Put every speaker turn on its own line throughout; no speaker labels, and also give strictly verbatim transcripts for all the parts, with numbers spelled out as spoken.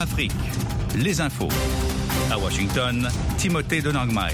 Afrique, les infos. À Washington, Timothée de Nangmai.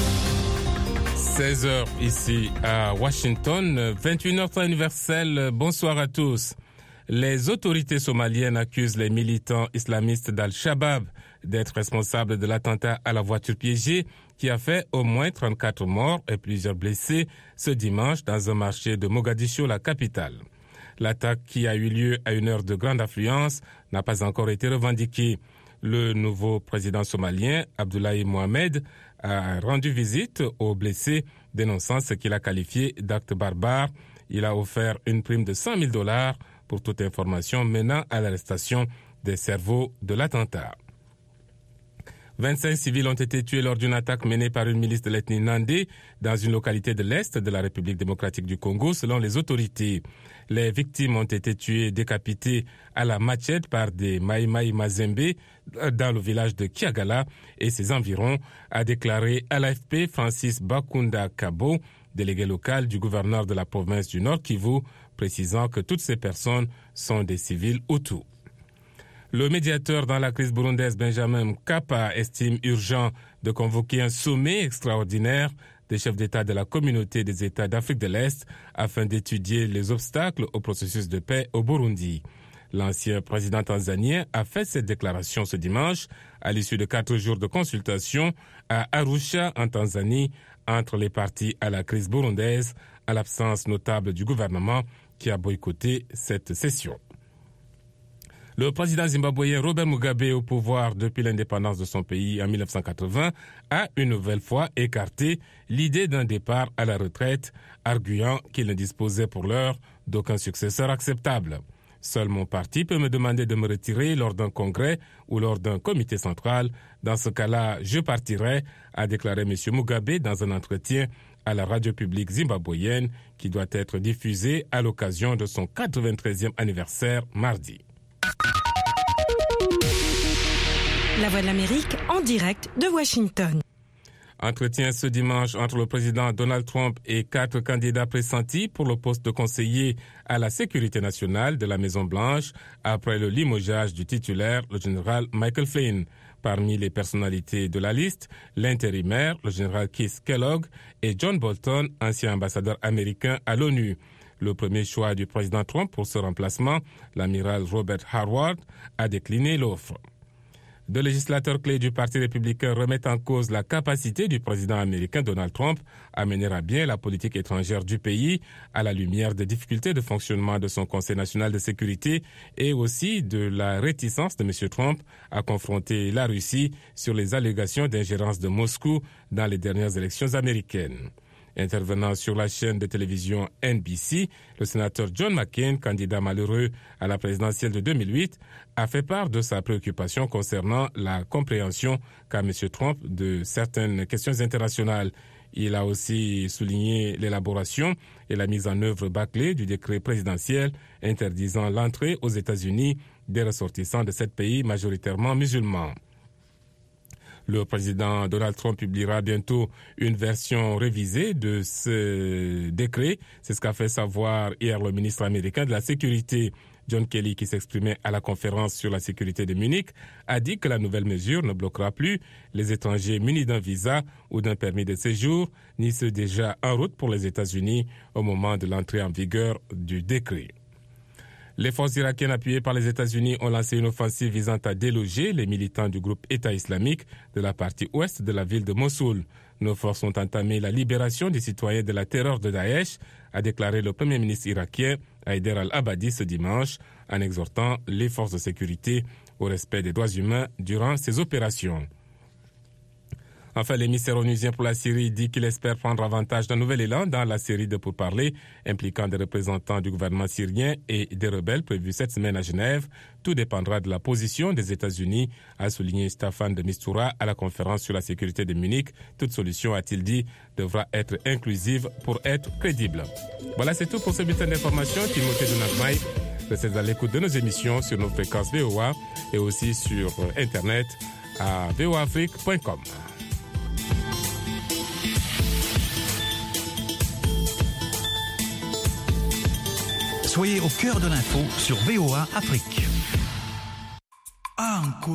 seize heures ici à Washington, vingt et une heures temps universel. Bonsoir à tous. Les autorités somaliennes accusent les militants islamistes d'Al-Shabaab d'être responsables de l'attentat à la voiture piégée qui a fait au moins trente-quatre morts et plusieurs blessés ce dimanche dans un marché de Mogadiscio, la capitale. L'attaque qui a eu lieu à une heure de grande affluence n'a pas encore été revendiquée. Le nouveau président somalien, Abdoulaye Mohamed, a rendu visite aux blessés, dénonçant ce qu'il a qualifié d'acte barbare. Il a offert une prime de cent mille dollars pour toute information menant à l'arrestation des cerveaux de l'attentat. vingt-cinq civils ont été tués lors d'une attaque menée par une milice de l'ethnie Nandé dans une localité de l'Est de la République démocratique du Congo, selon les autorités. Les victimes ont été tuées, décapitées à la machette par des Maïmaï Mazembe dans le village de Kiagala et ses environs, a déclaré à l'A F P Francis Bakunda Kabo, délégué local du gouverneur de la province du Nord Kivu, précisant que toutes ces personnes sont des civils Hutus. Le médiateur dans la crise burundaise, Benjamin Mkapa, estime urgent de convoquer un sommet extraordinaire des chefs d'État de la communauté des États d'Afrique de l'Est afin d'étudier les obstacles au processus de paix au Burundi. L'ancien président tanzanien a fait cette déclaration ce dimanche à l'issue de quatre jours de consultation à Arusha, en Tanzanie, entre les partis à la crise burundaise, à l'absence notable du gouvernement qui a boycotté cette session. Le président zimbabwéen Robert Mugabe, au pouvoir depuis l'indépendance de son pays en mille neuf cent quatre-vingts, a une nouvelle fois écarté l'idée d'un départ à la retraite, arguant qu'il ne disposait pour l'heure d'aucun successeur acceptable. Seul mon parti peut me demander de me retirer lors d'un congrès ou lors d'un comité central. Dans ce cas-là, je partirai, a déclaré M. Mugabe dans un entretien à la radio publique zimbabwéenne qui doit être diffusée à l'occasion de son quatre-vingt-treizième anniversaire mardi.
La Voix de l'Amérique en direct de Washington.
Entretien ce dimanche entre le président Donald Trump et quatre candidats pressentis pour le poste de conseiller à la sécurité nationale de la Maison-Blanche après le limogeage du titulaire, le général Michael Flynn. Parmi les personnalités de la liste, l'intérimaire, le général Keith Kellogg, et John Bolton, ancien ambassadeur américain à l'ONU. Le premier choix du président Trump pour ce remplacement, l'amiral Robert Harward, a décliné l'offre. Deux législateurs clés du Parti républicain remettent en cause la capacité du président américain Donald Trump à mener à bien la politique étrangère du pays à la lumière des difficultés de fonctionnement de son Conseil national de sécurité et aussi de la réticence de M. Trump à confronter la Russie sur les allégations d'ingérence de Moscou dans les dernières élections américaines. Intervenant sur la chaîne de télévision N B C, le sénateur John McCain, candidat malheureux à la présidentielle de deux mille huit, a fait part de sa préoccupation concernant la compréhension qu'a M. Trump de certaines questions internationales. Il a aussi souligné l'élaboration et la mise en œuvre bâclée du décret présidentiel interdisant l'entrée aux États-Unis des ressortissants de sept pays majoritairement musulmans. Le président Donald Trump publiera bientôt une version révisée de ce décret. C'est ce qu'a fait savoir hier le ministre américain de la Sécurité. John Kelly, qui s'exprimait à la conférence sur la sécurité de Munich, a dit que la nouvelle mesure ne bloquera plus les étrangers munis d'un visa ou d'un permis de séjour, ni ceux déjà en route pour les États-Unis au moment de l'entrée en vigueur du décret. Les forces irakiennes appuyées par les États-Unis ont lancé une offensive visant à déloger les militants du groupe État islamique de la partie ouest de la ville de Mossoul. Nos forces ont entamé la libération des citoyens de la terreur de Daesh, a déclaré le premier ministre irakien Haider al-Abadi ce dimanche, en exhortant les forces de sécurité au respect des droits humains durant ces opérations. Enfin, l'émissaire onusien pour la Syrie dit qu'il espère prendre avantage d'un nouvel élan dans la série de pourparlers impliquant des représentants du gouvernement syrien et des rebelles prévus cette semaine à Genève. Tout dépendra de la position des États-Unis, a souligné Staffan de Mistura à la conférence sur la sécurité de Munich. Toute solution, a-t-il dit, devra être inclusive pour être crédible. Voilà, c'est tout pour ce bulletin d'information. Timothée de Nangmai, restez à l'écoute de nos émissions sur nos fréquences V O A et aussi sur Internet à v o a afrique point com.
Soyez au cœur de l'info sur V O A Afrique. Ah,